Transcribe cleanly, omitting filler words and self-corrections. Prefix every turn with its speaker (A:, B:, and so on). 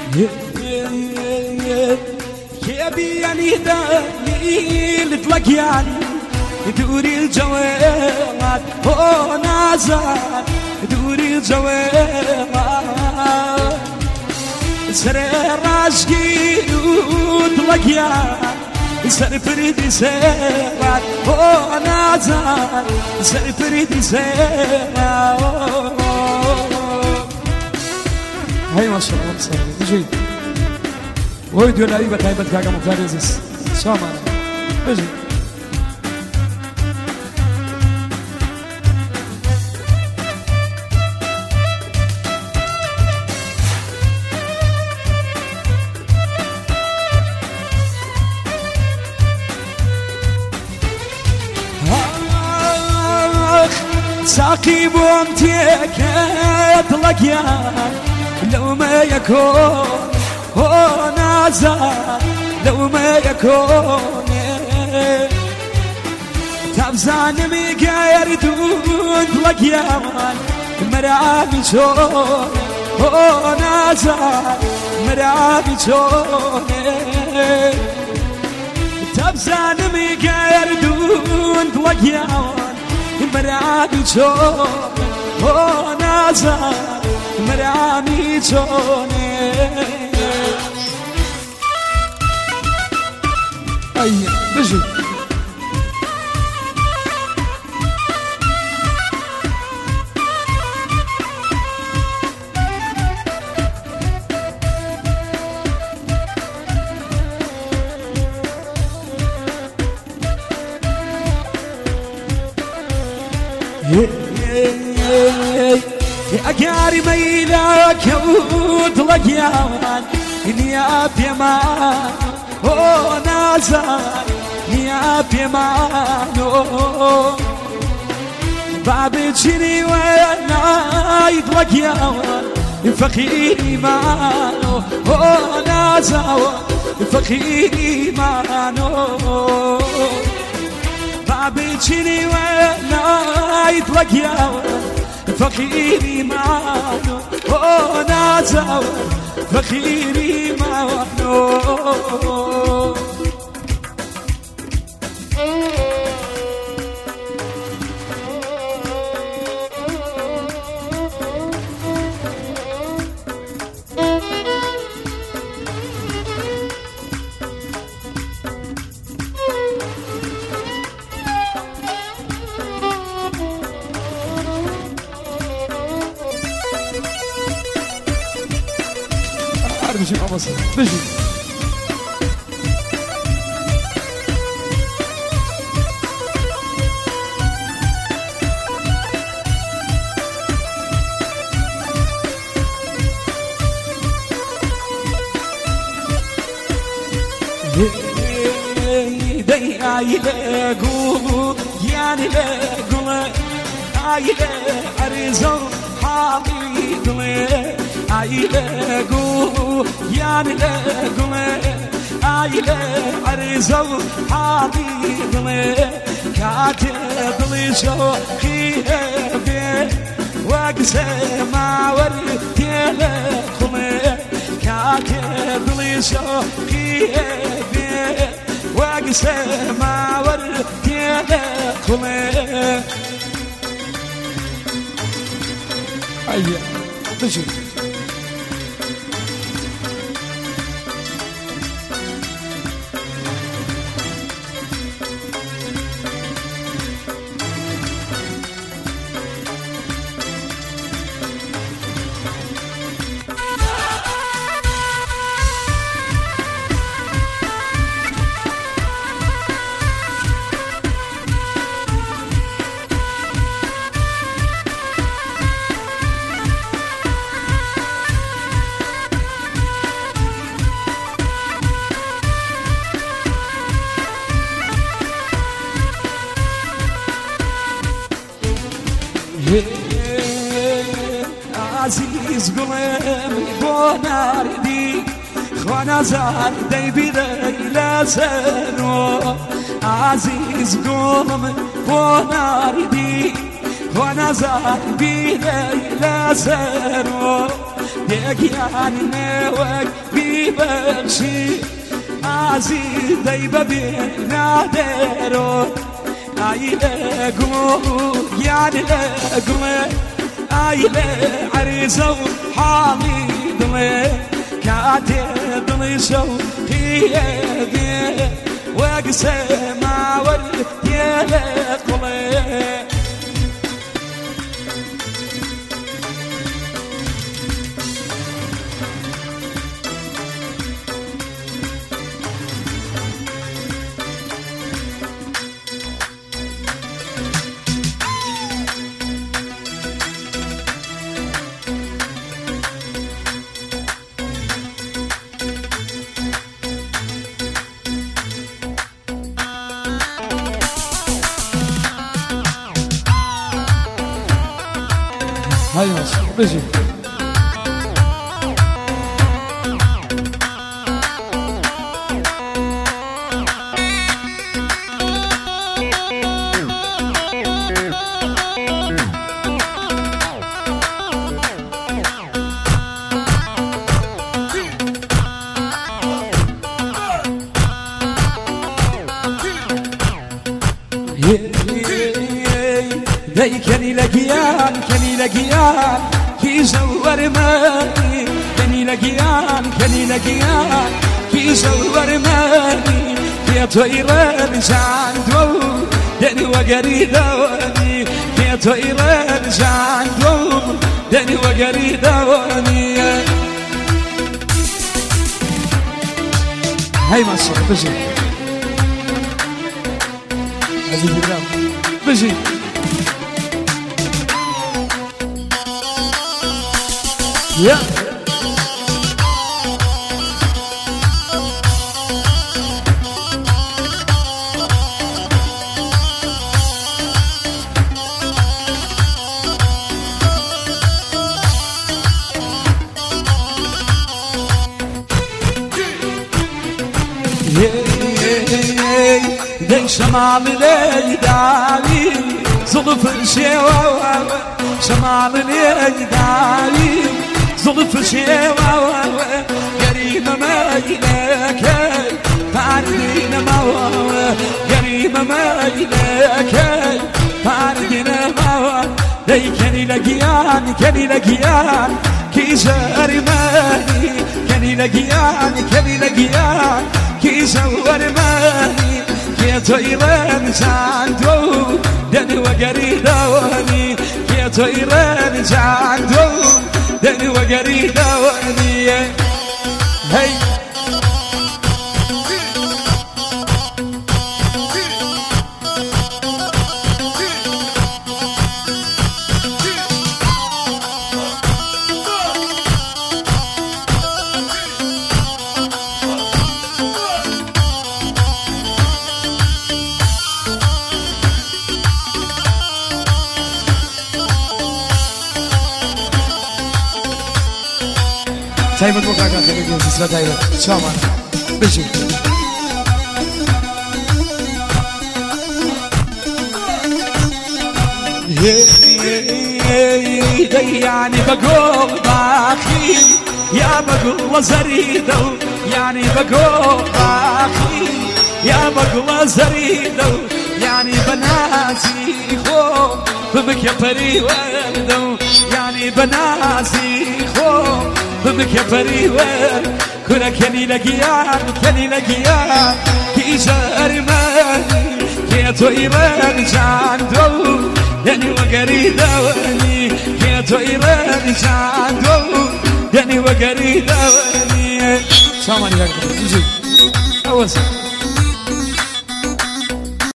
A: كيبي يعني دليل تلاقياني دوري الجواد ونازل دوري الجواد سرير عشقي وتلاقياني سر فريدي سيرات ونازل سر فريدي سيرات. هاي ما شاء الله بصراحة جيد ويديو لعيبة هايبة كاكا مفارزس سامع بجي ساقي بومتيك اطلقيان لو ما يكون هو نازل لو ما يكون تبزان ميقاير دون طلقيان مرعابي شون هو نازل مرعابي شون تبزان ميقاير دون طلقيان مرعابي شون هو نازل مرعابي شون. أي بجي أقاري ميلك وطلقيان يا بيمان هو نازل يا بيمانو بابي تشيني وانا يطلقيان فقيري مانو هو نازل فقيري مانو بابي تشيني وانا يطلقيان فقيري معانو هو نازل فقيري معانو. بجي مصر بجي دي عيلة قولوا يعني لا قولوا عيلة عريزة حبيبي عيلة قولوا يعني لا قولوا عيلة عريزة حبيبي كاتب لي شوقي بيه واقسم ورتي لكم كاتب لي شوقي بيه واقسم ورتي لكم. أيه بجي عزيز قلبي بوناردي خوانا زاردي بليلة سنو عزيز قلبي بوناردي خوانا زاردي بليلة سنو دێگیانی نێوەک بیبەخشی ئازی دەی بەبێ نادێرۆ ئای لە گوڵ گیان لە گوڵێ ئای لە عەریزە و حاڵی دڵێ کاتێ دڵی شەوقیە بێ وەک سەماوەر تێ لە قوڵێ
B: هاي ماشي بيجي
A: كني لقيان كني لقيان كي زور ماني كني لقيان كني لقيان كي زور ماني يا طيران جاندو دني وقريدوني يا طيران جاندو دني وقريدوني
B: هاي ماشي بيجي عزيزي الرام بيجي يا
A: دي شمال ليدالي زلف الشيوة شمال ليدالي زلف الشيوة قريبة ما إليك فاردين موى قريبة ما إليك فاردين موى دي كني لقيان كني لقيان كي زار ماني كني لقيان كني لقيان كي زور ماني كي طيران جاندو دني وقريدوني كي طيران جاندو دني وقريدوني هي
B: تايمت وقعك خليك ينسى تايمت شامان بيجي
A: يعني بقول باخي يا بقول زريدو يعني بقول باخي يا بقول زريدو يعني بناتي خو بك يا بري وردو يعني بناتي خو بك يا بري ورد كنا كني لقيان كني لقيان كي جار ماني كي طيران جاندو دني وقريدوني كي طيران جاندو دني وقريدوني
B: شامان يا أخي بيجي أول